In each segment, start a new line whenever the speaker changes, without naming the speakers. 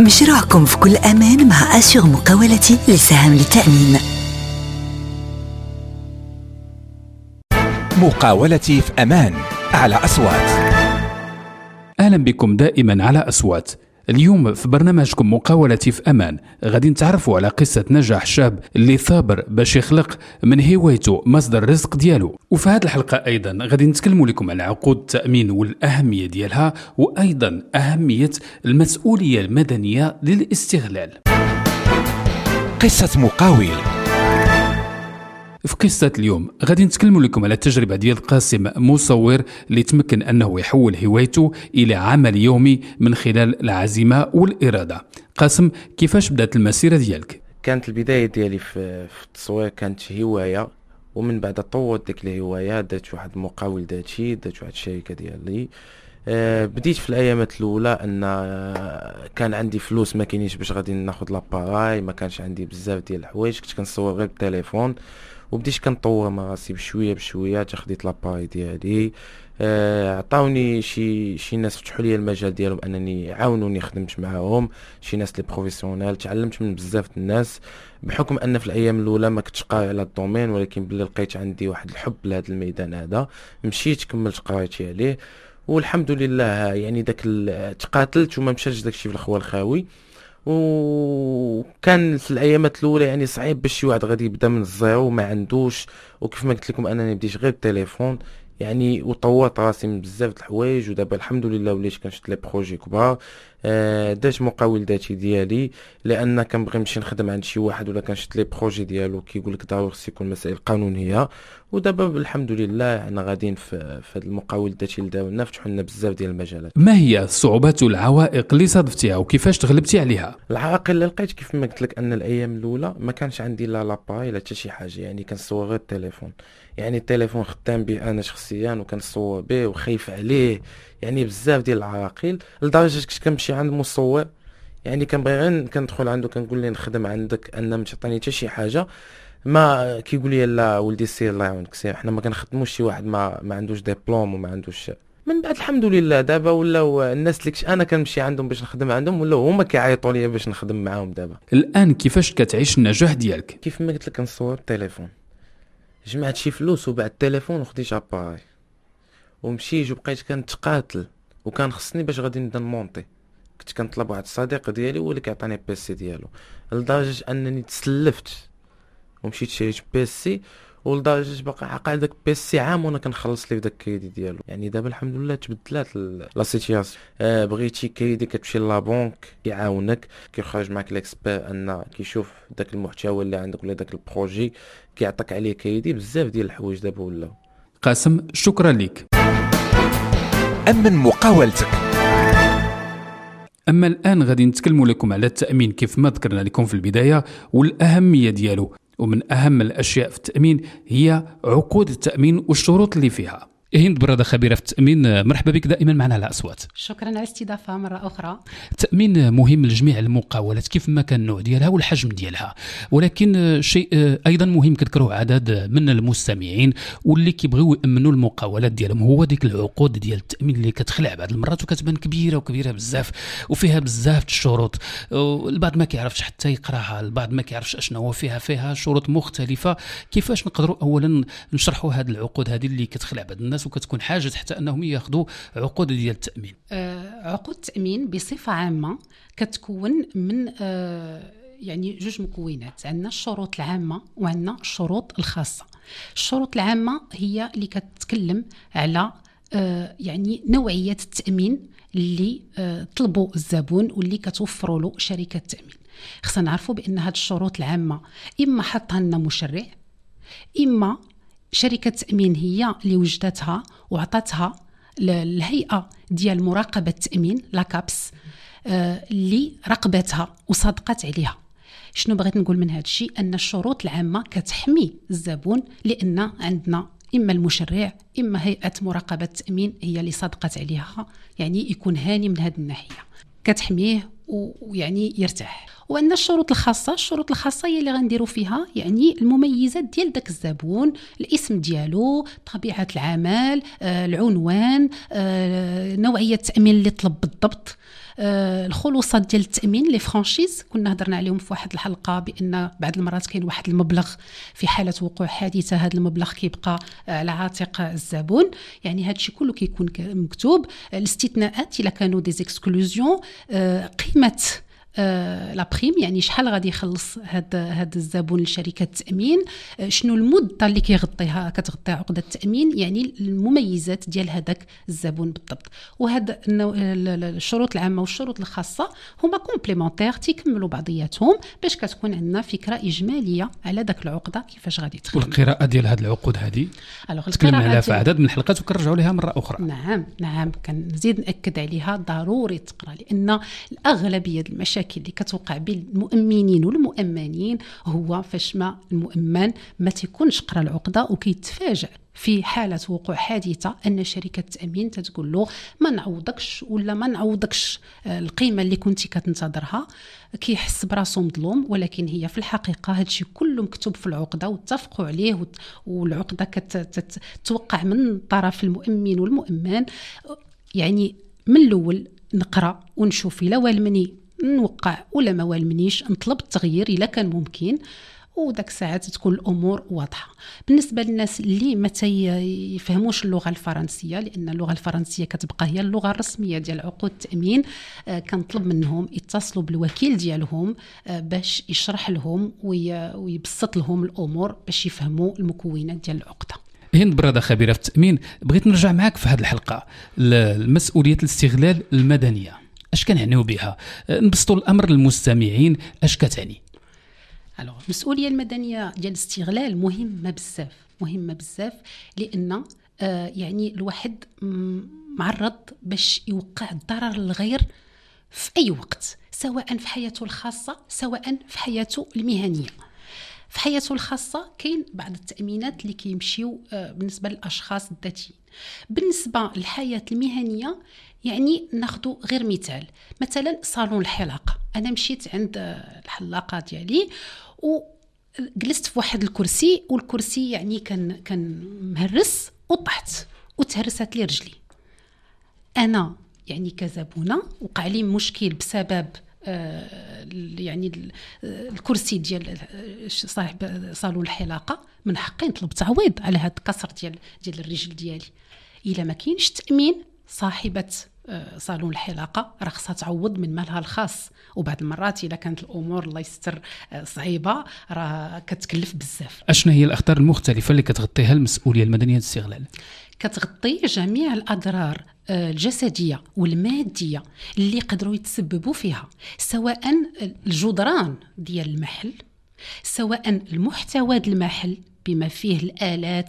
مشروعكم في كل أمان مع أسيغ مقاولتي لسهم للتأمين.
مقاولتي في أمان على أصوات.
أهلا بكم دائما على أصوات. اليوم في برنامجكم مقاولتي في أمان غادي نتعرفوا على قصة نجاح شاب اللي ثابر باش يخلق من هوايته مصدر الرزق ديالو. وفي هذه الحلقة أيضا غادي نتكلموا لكم على عقود التأمين والأهمية ديالها، وأيضا أهمية المسؤولية المدنية للاستغلال.
قصة مقاول.
في قصة اليوم غادي نتكلموا لكم على التجربة ديال قاسم مصور اللي تمكن أنه يحول هوايته إلى عمل يومي من خلال العزيمة والإرادة. قاسم، كيفاش بدأت المسيرة ديالك؟
كانت البداية ديالي في التصوير كانت هواية، ومن بعد طورت ديك الهواية، درت واحد المقاول ذاتي، درت واحد الشركة ديالي. بديت في الايامات الاولى ان كان عندي فلوس ما كاينيش باش غادي ناخذ لاباراي، ما كانش عندي بزاف ديال الحوايج، كنت كنصور غير بالتليفون، وبديت كنطور مع راسي بشويه بشويه حتى خديت لاباراي ديالي. عطاوني شي ناس فتحوا لي المجال ديالهم انني عاونوني خدمت معاهم، شي ناس لي بروفيسيونيل، تعلمت من بزاف الناس بحكم ان في الايام الاولى ما كنتش قاري على الدومين، ولكن بلي لقيت عندي واحد الحب لهذا الميدان هذا مشيت كملت قرايتي عليه، والحمد لله يعني داك تقاتلت وما مشاش داكشي في الخوال الخاوي. وكان في الايامات الاولى يعني صعيب باش شي واحد غادي يبدا من الزيرو وما عندوش، وكيف ما قلت لكم انني بديت غير بالتليفون يعني، وطورت راسي من بزاف د الحوايج، ودابا الحمد لله وليت كنشد لي بروجي كبار. درت مقاول ذاتي ديالي لان كنبغي نمشي نخدم عند شي واحد ولا كنشد لي بروجي ديالو كيقول لك ضروري خص يكون مسائل قانونيه، ودابا الحمد لله حنا غاديين في هذا المقاول الذاتي اللي داولنا فتحوا لنا بزاف ديال المجالات.
ما هي الصعوبات والعوائق اللي صادفتيها وكيفاش تغلبتي عليها؟
العائق اللي لقيت كيف ما قلت لك ان الايام الاولى ما كانش عندي لا لاباي لا حتى شي حاجه، يعني كنصور غير التليفون، يعني التليفون خدام به انا شخصيا وكنصور به وخايف عليه، يعني بزاف ديال العراقيل، لدرجه كنت كنمشي عند مصور يعني كنبغي غير كندخل عنده كنقول ليه نخدم عندك ان ما تعطيني حتى شي حاجه، ما كيقول لي لا ولدي سير الله يعاونك سير، حنا ما كنخدموش شي واحد ما عندوش ديبلوم وما عندوش. من بعد الحمد لله دابا ولاو الناس اللي كنت انا كنمشي عندهم باش نخدم عندهم ولاو هما كيعيطوا لي باش نخدم معاهم. دابا
الان كيفاش كتعيش النجاح ديالك؟
كيف ما قلت لك كنصور بالتليفون، جمعت شي فلوس وبعد التليفون وخديت اباراي ومشيت وبقيت كنتقاتل، وكان خصني باش غادي نبدا نمونطي، كنت كنطلب واحد الصديق ديالي هو اللي كيعطيني بيسي ديالو، لدرجه انني تسلفت ومشيت شريت بيسي، ولدرجه باقي عاقل داك بيسي عام وانا كنخلص ليه داك الكريدي ديالو. يعني دابا الحمد لله تبدلات لا سيتياسيون. بغيتي كريدي كتمشي لا بنك كيعاونك، كيخرج معك ليكسبير ان كيشوف داك المحتوى اللي عندك ولا داك البروجي كيعطيك عليه كريدي، بزاف ديال الحوايج دابا ولاو.
قاسم، شكرا لك.
أمن مقاولتك.
أما الآن غادي نتكلموا لكم على التأمين كيف ما ذكرنا لكم في البداية والأهمية ديالو. ومن أهم الأشياء في التأمين هي عقود التأمين والشروط اللي فيها. هند برادة، خبيرة في التأمين، مرحبا بك دائما معنا على أصوات.
شكرا على الاستضافة مرة أخرى.
التأمين مهم لجميع المقاولات كيف ما كان النوع ديالها والحجم ديالها، ولكن شيء أيضا مهم كذكروه عدد من المستمعين واللي كيبغيو يأمنوا المقاولات ديالهم هو ديك العقود ديال التأمين اللي كتخلع بعض المرات وكتبان كبيرة بزاف وفيها بزاف الشروط، البعض ما كيعرفش حتى يقراها، البعض ما كيعرفش اشنا هو فيها شروط مختلفة. كيفاش نقدروا أولا نشرحوا هذه العقود هذه اللي كتخلع بعض الناس وكتكون حاجة حتى أنهم يأخذوا عقود ديال التأمين؟
عقود التأمين بصفة عامة كتكون من يعني جوج مكونات، عندنا الشروط العامة وعندنا الشروط الخاصة. الشروط العامة هي اللي كتتكلم على يعني نوعية التأمين اللي طلبوا الزبون واللي كتوفروا له شركة التأمين. خصنا نعرفوا بأن هذه الشروط العامة إما حطها لنا مشرع، إما شركة التأمين هي اللي وجدتها وعطتها للهيئة ديال مراقبة التأمين لاكابس اللي راقبتها وصادقت عليها. شنو بغيت نقول من هذا الشيء؟ أن الشروط العامة كتحمي الزبون، لأن عندنا إما المشرع إما هيئة مراقبة التأمين هي اللي صادقت عليها، يعني يكون هاني من هذه الناحية، كتحميه ويعني يرتاح. وعندنا الشروط الخاصه هي اللي غنديروا فيها يعني المميزات ديال داك الزبون، الاسم ديالو، طبيعه العمل، العنوان، نوعيه التامين اللي طلب بالضبط، الخلوصات ديال التامين لي فرانشيز كنا هضرنا عليهم في واحد الحلقه، بان بعض المرات كاين واحد المبلغ في حاله وقوع حادثه، هذا المبلغ كيبقى على عاتق الزبون. يعني هذا الشيء كله كيكون مكتوب. الاستثناءات الا كانوا دي زيكسكلوزيون، قيمه لا بريم، يعني شحال غادي يخلص هذا الزبون لشركه التامين، شنو المده اللي كتغطيها عقده التامين، يعني المميزات ديال هذاك الزبون بالضبط. وهذا الشروط العامه والشروط الخاصه هما كومبليمونتير، تيكملوا بعضياتهم باش كتكون عندنا فكره اجماليه على داك العقده كيفاش غادي تخدم.
والقراءه ديال هذه العقود هذه تكلمنا عليها في عدد من الحلقات وكنرجعوا لها مره اخرى.
نعم كنزيد ناكد عليها، ضروري تقرا، لان الاغلبيه المشاكل اللي كتوقع بين المؤمنين والمؤمنين هو فاش ما المؤمن ما تيكونش قرا العقده وكيتفاجئ في حالة وقوع حادثة أن شركة التأمين تتقول له ما نعوضكش ولا ما نعوضكش القيمة اللي كنتي كتنتظرها، كيحس براسو مظلوم. ولكن هي في الحقيقة هادشي كله مكتوب في العقدة واتفقوا عليه، والعقدة كتوقع من طرف المؤمن والمؤمن. يعني من الأول نقرأ ونشوف إلا والمني نوقع ولا ما والمنيش، نطلب التغيير إلا كان ممكن، وداك الساعات تكون الامور واضحه. بالنسبه للناس اللي ما يفهموش اللغه الفرنسيه، لان اللغه الفرنسيه كتبقى هي اللغه الرسميه ديال عقود التامين، كنطلب منهم يتصلوا بالوكيل ديالهم باش يشرح لهم ويبسط لهم الامور باش يفهموا المكونات ديال العقده.
هند برادة، خبيره في التامين، بغيت نرجع معك في هذه الحلقه المسؤوليه الاستغلال المدنيه، اش كنعنيو بها؟ نبسطوا الامر للمستمعين، اش كتعني؟
المسؤوليه المدنيه ديال الاستغلال مهمه بزاف لان يعني الواحد معرض باش يوقع الضرر للغير في اي وقت، سواء في حياته الخاصه سواء في حياته المهنيه. في حياته الخاصه كاين بعض التامينات اللي كيمشيو بالنسبه للاشخاص الذاتيين. بالنسبه للحياه المهنيه يعني ناخذ غير مثلا صالون الحلاقه، انا مشيت عند الحلاقه ديالي وجلست في واحد الكرسي، والكرسي يعني كان مهرس وطحت وتهرست لي رجلي. انا يعني كزبونه وقع لي مشكل بسبب يعني الكرسي ديال صاحب صالون الحلاقه، من حقي نطلب تعويض على هذا الكسر ديال الرجل ديالي. الا ما كاينش تامين، صاحبه صالون الحلاقه راه خصها تعوض من مالها الخاص، وبعض المرات الا كانت الامور الله يستر صعيبه راه كتكلف بزاف.
اشنا هي الاخطار المختلفه اللي كتغطيها المسؤوليه المدنيه للاستغلال؟
كتغطي جميع الاضرار الجسديه والماديه اللي قدروا يتسببوا فيها، سواء الجدران ديال المحل، سواء المحتوى ديال المحل بما فيه الآلات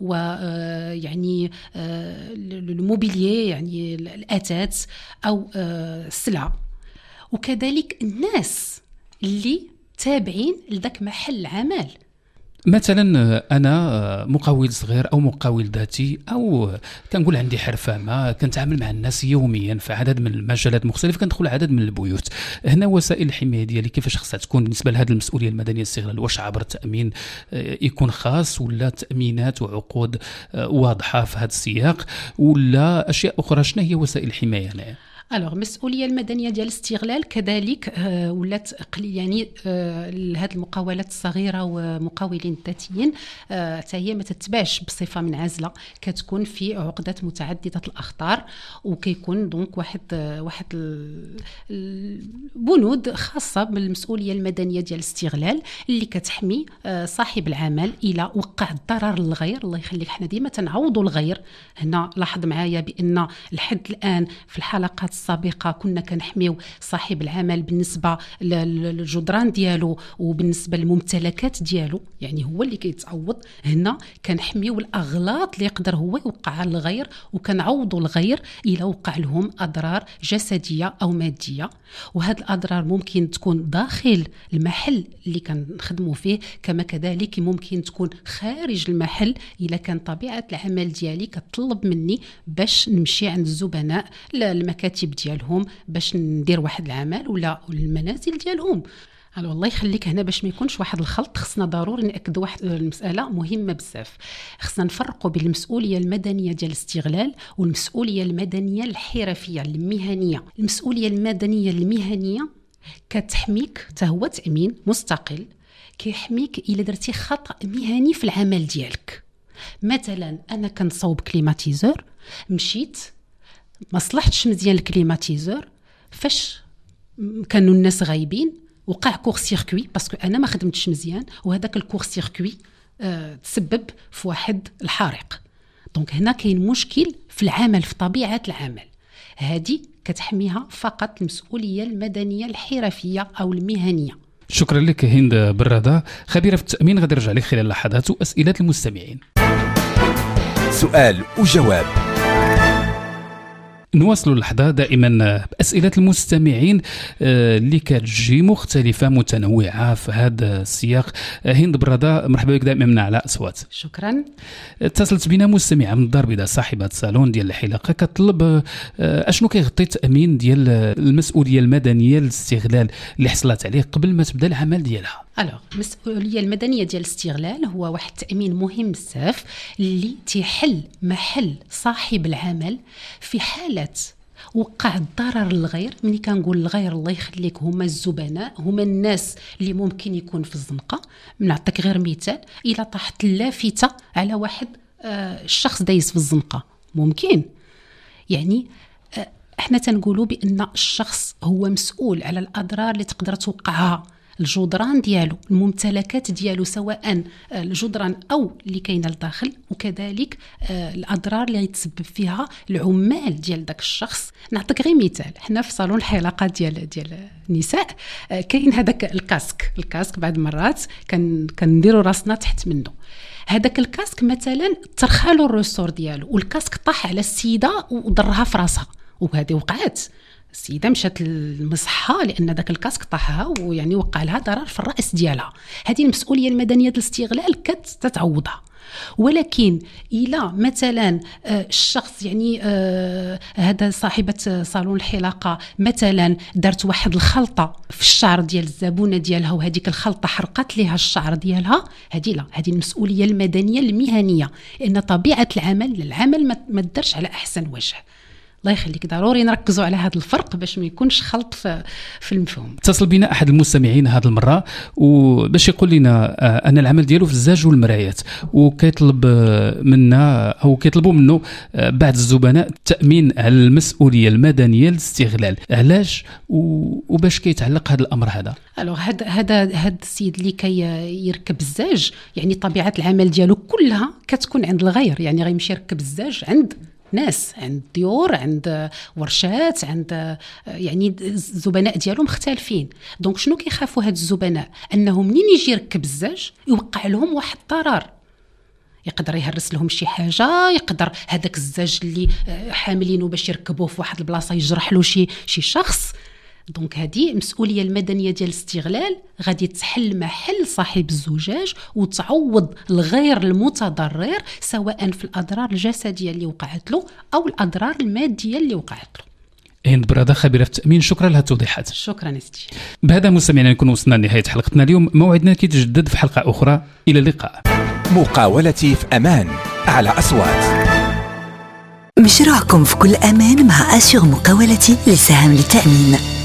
ويعني الموبيليي يعني الأثاث أو السلع، وكذلك الناس اللي تابعين لذاك محل العمل.
مثلا انا مقاول صغير او مقاول ذاتي، او كنقول عندي حرفه ما كنتعامل مع الناس يوميا في عدد من المجالات مختلفه، كندخل عدد من البيوت. هنا وسائل الحمايه ديالي كيفاش خصها تكون بالنسبه لهذه المسؤوليه المدنيه للاستغلال؟ واش عبر التامين يكون خاص، ولا تامينات وعقود واضحه في هذا السياق، ولا اشياء اخرى؟ شنو هي وسائل الحمايه هنا؟
المسؤوليه المدنيه ديال الاستغلال كذلك ولات يعني لهذه المقاولات الصغيره ومقاولين الذاتيين حتى هي ما تتبعش بصفه منعزله، كتكون في عقدات متعدده الاخطار، وكيكون دونك واحد البنود خاصه بالمسؤوليه المدنيه ديال الاستغلال اللي كتحمي صاحب العمل الى وقع الضرر للغير. الله يخليك، حنا ديما تنعوضوا الغير. هنا لاحظ معايا بان لحد الان في الحلقات السابقة كنا كنحميو صاحب العمل بالنسبة للجدران ديالو وبالنسبة للممتلكات ديالو، يعني هو اللي كيتعوض. هنا كنحميو الأغلاط اللي يقدر هو يوقع للغير، وكنعوضوا الغير إلى وقع لهم أضرار جسدية أو مادية. وهذه الأضرار ممكن تكون داخل المحل اللي كنخدموا فيه، كما كذلك ممكن تكون خارج المحل إلا كان طبيعة العمل ديالي كتطلب مني باش نمشي عند الزبناء المكاتب الرواتب ديالهم باش ندير واحد العمل ولا المنازل ديالهم. الله يخليك هنا باش ما يكونش واحد الخلط، خصنا ضروري ناكدوا واحد المساله مهمه بزاف. خصنا نفرقوا بين المسؤوليه المدنيه ديال الاستغلال والمسؤوليه المدنيه الحرفيه المهنيه. المسؤوليه المدنيه المهنيه كتحميك، حتى هو تامين مستقل كيحميك الا درتي خطا مهني في العمل ديالك. مثلا انا كنصوب كليماتيزور، مشيت ما صلحتش مزيان الكليماتيزور، فاش كانوا الناس غايبين وقع كور سيركوي باسكو انا ما خدمتش مزيان، وهذاك الكور سيركوي تسبب في واحد الحريق. دونك هنا كاين مشكل في العمل، في طبيعه العمل. هذه كتحميها فقط المسؤوليه المدنيه الحرفيه او المهنيه.
شكرا لك هند برادة، خبيرة في التأمين. غادي نرجع لك خلال لحظات وأسئلة المستمعين.
سؤال وجواب.
نواصل اللحظة دائما بأسئلة المستمعين اللي كتجي مختلفة متنوعة في هذا السياق. هند برادة، مرحبا بك دائما من على أصوات.
شكرا.
اتصلت بنا مستمعة من الدار البيضاء صاحبة صالون ديال الحلاقة، كتطلب اشنو كيغطي التأمين ديال المسؤولية المدنية للاستغلال اللي حصلت عليه قبل ما تبدا العمل ديالها.
المسؤولية المدنية ديال الاستغلال هو واحد التأمين مهم بزاف اللي تيحل محل صاحب العمل في حالة وقع الضرر للغير. مني كنقول الغير الله يخليك هما الزبناء، هما الناس اللي ممكن يكون في الزنقة. نعطيك غير مثال، إلا طاحت لافتة على واحد الشخص دايز في الزنقة ممكن يعني احنا تنقولوا بأن الشخص هو مسؤول على الأضرار اللي تقدر توقعها الجدران ديالو، الممتلكات ديالو سواء الجدران أو اللي كاينه لداخل، وكذلك الأضرار اللي يتسبب فيها العمال ديال داك الشخص. نعطيك غير مثال، حنا في صالون الحلاقات ديال النساء كاين هذاك الكاسك بعض المرات كنديروا راسنا تحت منه. هذاك الكاسك مثلا ترخالو الرسور ديالو والكاسك طاح على السيده وضرها في راسها، وهذه وقعت. السيده مشات للمصحه لان داك الكاسك طاحها ويعني وقع لها ضرر في الراس ديالها. هذه المسؤوليه المدنيه ديال الاستغلال كتتعوضها. ولكن الى مثلا الشخص يعني هذا صاحبه صالون الحلاقه مثلا دارت واحد الخلطه في الشعر ديال الزبونه ديالها، وهذيك الخلطه حرقت لها الشعر ديالها، هذه المسؤوليه المدنيه المهنيه، لان طبيعه العمل ما تدرش على احسن وجه. الله يخليك ضروري نركزوا على هذا الفرق باش ما يكونش خلط في المفهوم.
اتصل بنا احد المستمعين هذه المره وباش يقول لنا ان العمل ديالو في الزاج والمرايات، وكيطلب منا او كيطلبوا منه بعض الزبناء التامين على المسؤوليه المدنيه للاستغلال. علاش وباش كيتعلق هذا الامر هذا؟
هذا السيد اللي كيركب الزاج يعني طبيعه العمل ديالو كلها كتكون عند الغير، يعني غيمشي يركب الزاج عند ناس، عند ديور، عند ورشات، عند يعني الزبناء ديالهم مختلفين. دونك شنو كيخافوا هاد الزبناء؟ انه منين يجي يركب الزاج يوقع لهم واحد الضرر، يقدر يهرس لهم شي حاجه، يقدر هذاك الزاج اللي حاملينه باش يركبوه في واحد البلاصه يجرح له شي شخص. دونك هذه المسؤوليه المدنيه ديال الاستغلال غادي تحل محل صاحب الزجاج وتعوض الغير المتضرر سواء في الاضرار الجسديه اللي وقعت له او الاضرار الماديه اللي وقعت له.
هند برادة، خبيرة في التأمين، شكرا لها التوضيحات.
شكرا سيدي.
بهذا مستمعينا نكون وصلنا لنهاية حلقتنا اليوم. موعدنا كيتجدد في حلقة أخرى. إلى اللقاء.
مقاولتي في أمان على أصوات.
مشروعكم في كل أمان مع أسيغ مقاولتي لسهم للتأمين.